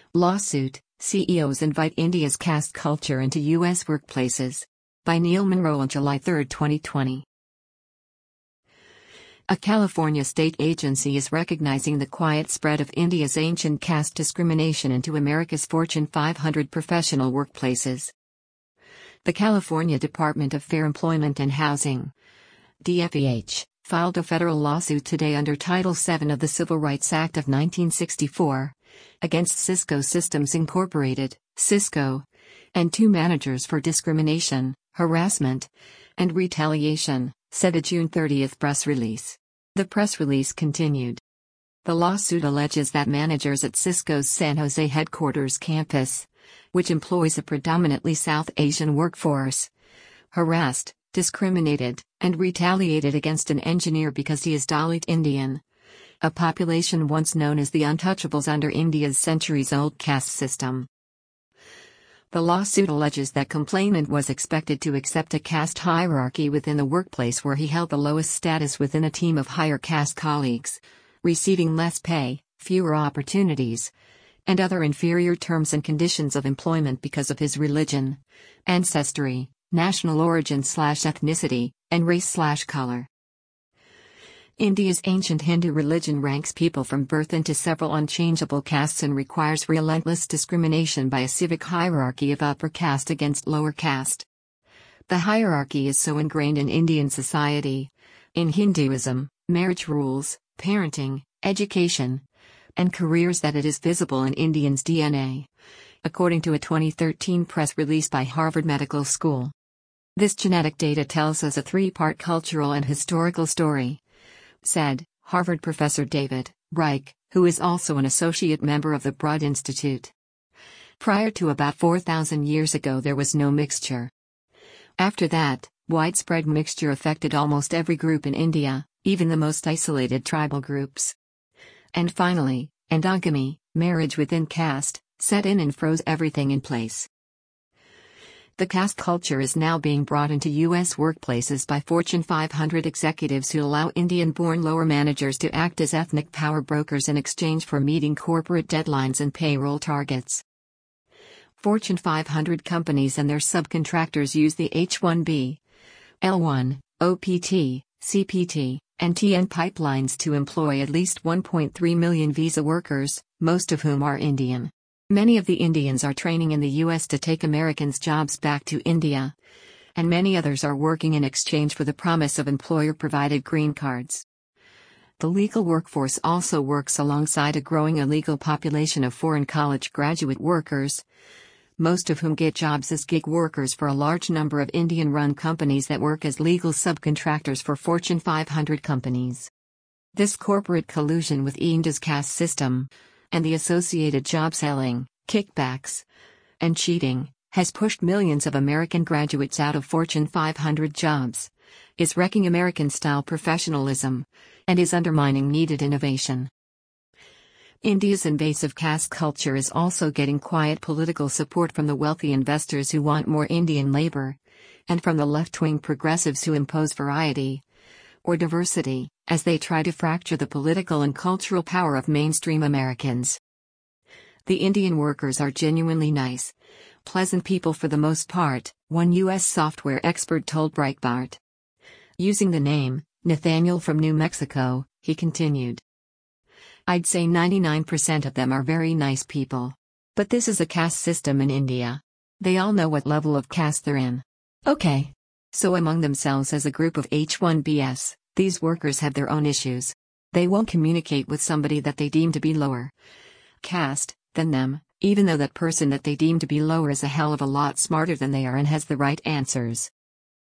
Lawsuit: CEOs invite India's caste culture into U.S. workplaces. By Neil Monroe on July 3, 2020. A California state agency is recognizing the quiet spread of India's ancient caste discrimination into America's Fortune 500 professional workplaces. The California Department of Fair Employment and Housing, DFEH, filed a federal lawsuit today under Title VII of the Civil Rights Act of 1964 against Cisco Systems Incorporated, Cisco, and two managers for discrimination, harassment, and retaliation, said a June 30 press release. The press release continued. The lawsuit alleges that managers at Cisco's San Jose headquarters campus, which employs a predominantly South Asian workforce, harassed, discriminated, and retaliated against an engineer because he is Dalit Indian, a population once known as the untouchables under India's centuries-old caste system. The lawsuit alleges that complainant was expected to accept a caste hierarchy within the workplace where he held the lowest status within a team of higher caste colleagues, receiving less pay, fewer opportunities, and other inferior terms and conditions of employment because of his religion, ancestry, national origin/ethnicity, and race/color. India's ancient Hindu religion ranks people from birth into several unchangeable castes and requires relentless discrimination by a civic hierarchy of upper caste against lower caste. The hierarchy is so ingrained in Indian society, in Hinduism, marriage rules, parenting, education, and careers that it is visible in Indians' DNA, according to a 2013 press release by Harvard Medical School. This genetic data tells us a three-part cultural and historical story, said Harvard professor David Reich, who is also an associate member of the Broad Institute. Prior to about 4,000 years ago, there was no mixture. After that, widespread mixture affected almost every group in India, even the most isolated tribal groups. And finally, endogamy, marriage within caste, set in and froze everything in place. The caste culture is now being brought into U.S. workplaces by Fortune 500 executives who allow Indian-born lower managers to act as ethnic power brokers in exchange for meeting corporate deadlines and payroll targets. Fortune 500 companies and their subcontractors use the H-1B, L-1, OPT, CPT, and TN pipelines to employ at least 1.3 million visa workers, most of whom are Indian. Many of the Indians are training in the U.S. to take Americans' jobs back to India, and many others are working in exchange for the promise of employer-provided green cards. The legal workforce also works alongside a growing illegal population of foreign college graduate workers, most of whom get jobs as gig workers for a large number of Indian-run companies that work as legal subcontractors for Fortune 500 companies. This corporate collusion with India's caste system, and the associated job selling, kickbacks, and cheating, has pushed millions of American graduates out of Fortune 500 jobs, is wrecking American-style professionalism, and is undermining needed innovation. India's invasive caste culture is also getting quiet political support from the wealthy investors who want more Indian labor, and from the left-wing progressives who impose variety, or diversity, as they try to fracture the political and cultural power of mainstream Americans. The Indian workers are genuinely nice, pleasant people for the most part, one U.S. software expert told Breitbart. Using the name, Nathaniel from New Mexico, he continued. I'd say 99% of them are very nice people. But this is a caste system in India. They all know what level of caste they're in. Okay. So among themselves as a group of H-1Bs, these workers have their own issues. They won't communicate with somebody that they deem to be lower caste than them, even though that person that they deem to be lower is a hell of a lot smarter than they are and has the right answers.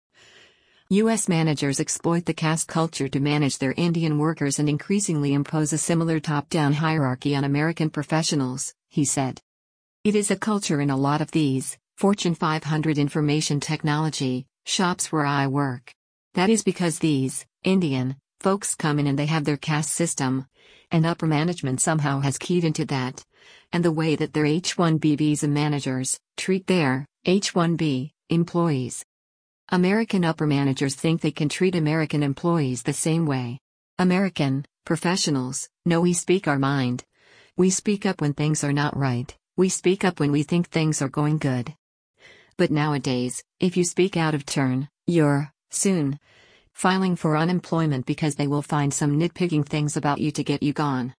U.S. managers exploit the caste culture to manage their Indian workers and increasingly impose a similar top-down hierarchy on American professionals, he said. It is a culture in a lot of these Fortune 500 information technology shops where I work. That is because these Indian folks come in and they have their caste system, and upper management somehow has keyed into that, and the way that their H-1B visa managers treat their H-1B employees. American upper managers think they can treat American employees the same way. American professionals know we speak our mind. We speak up when things are not right, We speak up when we think things are going good. But nowadays, if you speak out of turn, you're, soon, filing for unemployment because they will find some nitpicking things about you to get you gone.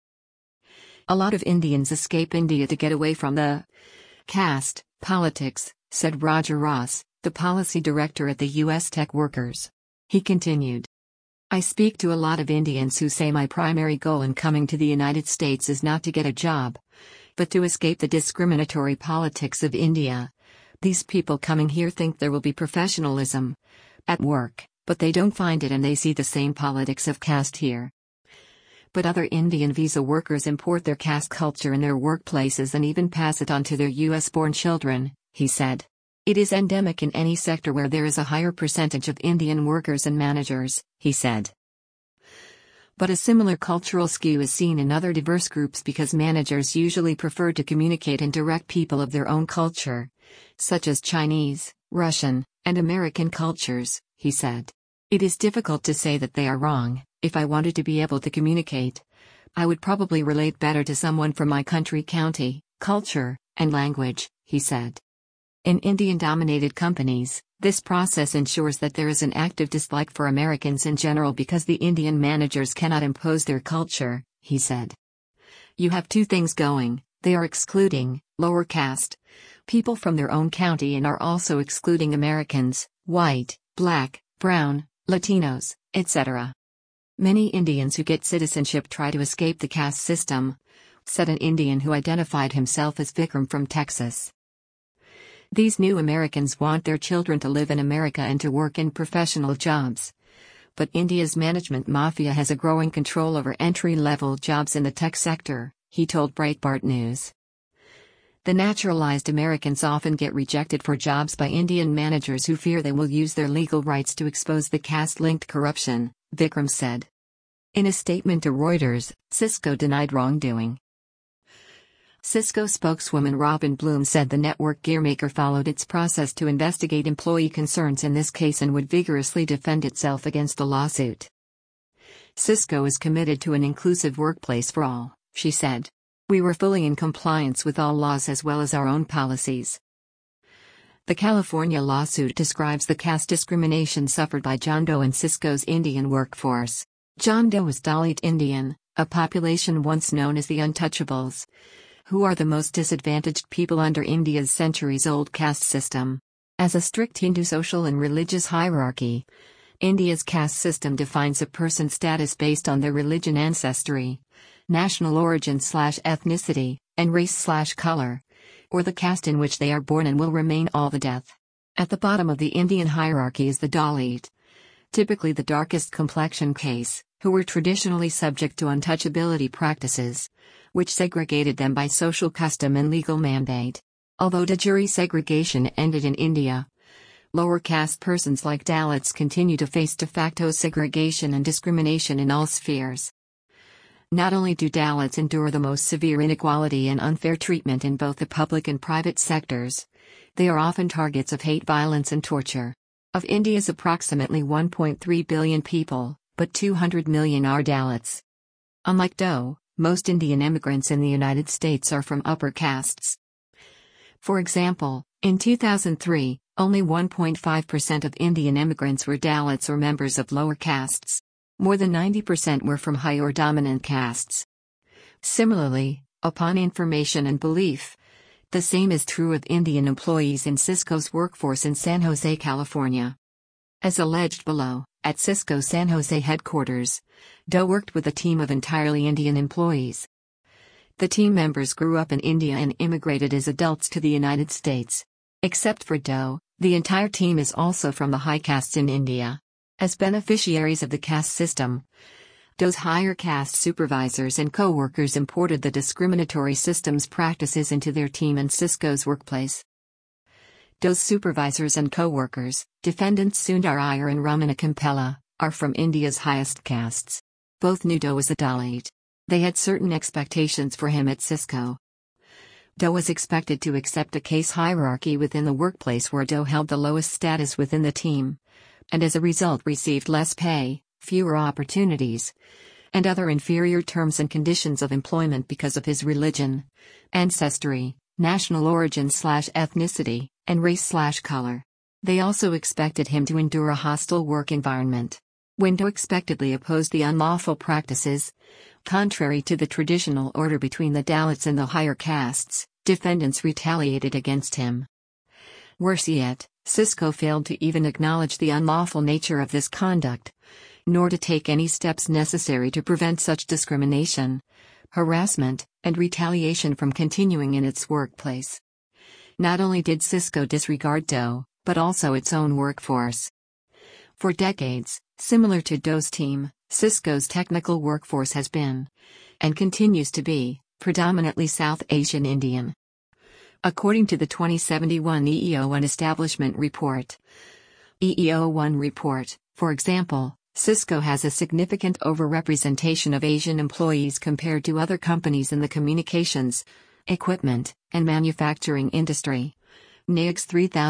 A lot of Indians escape India to get away from the caste politics, said Roger Ross, the policy director at the U.S. Tech Workers. He continued. I speak to a lot of Indians who say my primary goal in coming to the United States is not to get a job, but to escape the discriminatory politics of India. These people coming here think there will be professionalism at work, but they don't find it and they see the same politics of caste here. But other Indian visa workers import their caste culture in their workplaces and even pass it on to their US-born children, he said. It is endemic in any sector where there is a higher percentage of Indian workers and managers, he said. But a similar cultural skew is seen in other diverse groups because managers usually prefer to communicate and direct people of their own culture, such as Chinese, Russian, and American cultures, he said. It is difficult to say that they are wrong. If I wanted to be able to communicate, I would probably relate better to someone from my country, county, culture, and language, he said. In Indian-dominated companies, this process ensures that there is an active dislike for Americans in general because the Indian managers cannot impose their culture, he said. You have two things going: they are excluding lower caste people from their own county and are also excluding Americans, white, black, brown, Latinos, etc. Many Indians who get citizenship try to escape the caste system, said an Indian who identified himself as Vikram from Texas. These new Americans want their children to live in America and to work in professional jobs. But India's management mafia has a growing control over entry-level jobs in the tech sector, he told Breitbart News. The naturalized Americans often get rejected for jobs by Indian managers who fear they will use their legal rights to expose the caste-linked corruption, Vikram said. In a statement to Reuters, Cisco denied wrongdoing. Cisco spokeswoman Robin Bloom said the network gearmaker followed its process to investigate employee concerns in this case and would vigorously defend itself against the lawsuit. Cisco is committed to an inclusive workplace for all, she said. We were fully in compliance with all laws as well as our own policies. The California lawsuit describes the caste discrimination suffered by John Doe and Cisco's Indian workforce. John Doe is Dalit Indian, a population once known as the Untouchables, who are the most disadvantaged people under India's centuries-old caste system. As a strict Hindu social and religious hierarchy, India's caste system defines a person's status based on their religion, ancestry, national origin/ethnicity, and race/color, or the caste in which they are born and will remain all the death. At the bottom of the Indian hierarchy is the Dalit, typically the darkest complexion case, who were traditionally subject to untouchability practices, which segregated them by social custom and legal mandate. Although de jure segregation ended in India, lower caste persons like Dalits continue to face de facto segregation and discrimination in all spheres. Not only do Dalits endure the most severe inequality and unfair treatment in both the public and private sectors, they are often targets of hate, violence, and torture. Of India's approximately 1.3 billion people, but 200 million are Dalits. Unlike Doe, most Indian immigrants in the United States are from upper castes. For example, in 2003, only 1.5% of Indian immigrants were Dalits or members of lower castes. More than 90% were from high or dominant castes. Similarly, upon information and belief, the same is true of Indian employees in Cisco's workforce in San Jose, California. As alleged below, at Cisco San Jose headquarters, Doe worked with a team of entirely Indian employees. The team members grew up in India and immigrated as adults to the United States. Except for Doe, the entire team is also from the high castes in India. As beneficiaries of the caste system, Doe's higher caste supervisors and co-workers imported the discriminatory system's practices into their team and Cisco's workplace. Doe's supervisors and co-workers, defendants Sundar Iyer and Ramana Kampella, are from India's highest castes. Both knew Doe was a Dalit. They had certain expectations for him at Cisco. Doe was expected to accept a caste hierarchy within the workplace where Doe held the lowest status within the team, and as a result received less pay, fewer opportunities, and other inferior terms and conditions of employment because of his religion, ancestry, national origin/ethnicity, and race/color. They also expected him to endure a hostile work environment. Window expectedly opposed the unlawful practices. Contrary to the traditional order between the Dalits and the higher castes, defendants retaliated against him. Worse yet, Sisko failed to even acknowledge the unlawful nature of this conduct, nor to take any steps necessary to prevent such discrimination, harassment, and retaliation from continuing in its workplace. Not only did Sisko disregard DOE, but also its own workforce. For decades, similar to DOE's team, Sisko's technical workforce has been, and continues to be, predominantly South Asian Indian. According to the 2071 EEO-1 Establishment Report, EEO-1 report, for example, Sisko has a significant overrepresentation of Asian employees compared to other companies in the communications, equipment, and manufacturing industry. NAICS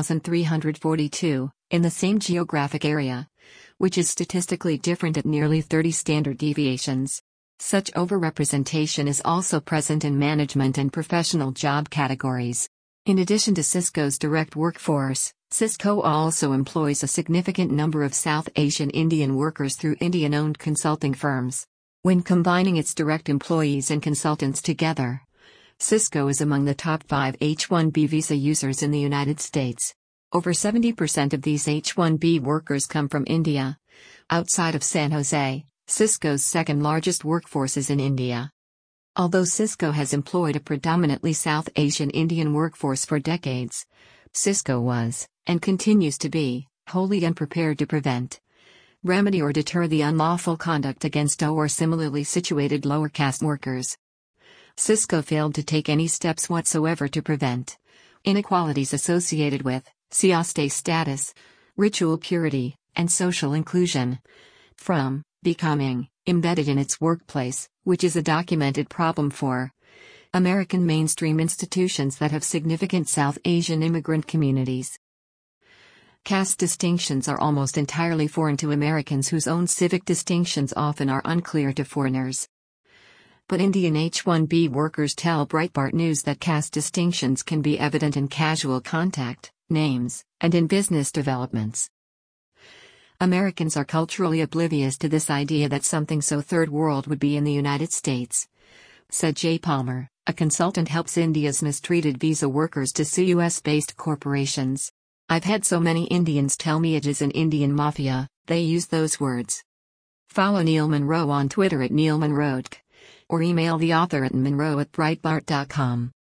3342, in the same geographic area, which is statistically different at nearly 30 standard deviations. Such overrepresentation is also present in management and professional job categories. In addition to Sisko's direct workforce, Sisko also employs a significant number of South Asian Indian workers through Indian-owned consulting firms. When combining its direct employees and consultants together, Sisko is among the top 5 H-1B visa users in the United States. Over 70% of these H-1B workers come from India. Outside of San Jose, Sisko's second largest workforce is in India. Although Sisko has employed a predominantly South Asian Indian workforce for decades, Sisko was, and continues to be, wholly unprepared to prevent, remedy or deter the unlawful conduct against DOE or similarly situated lower caste workers. Sisko failed to take any steps whatsoever to prevent inequalities associated with caste status, ritual purity, and social inclusion from becoming embedded in its workplace, which is a documented problem for American mainstream institutions that have significant South Asian immigrant communities. Caste distinctions are almost entirely foreign to Americans whose own civic distinctions often are unclear to foreigners. But Indian H-1B workers tell Breitbart News that caste distinctions can be evident in casual contact, names, and in business developments. Americans are culturally oblivious to this idea that something so third world would be in the United States, said Jay Palmer, a consultant helps India's mistreated visa workers to sue US-based corporations. I've had so many Indians tell me it is an Indian mafia, they use those words. Follow Neil Munro on Twitter at Neil Munro, or email the author at munro@breitbart.com.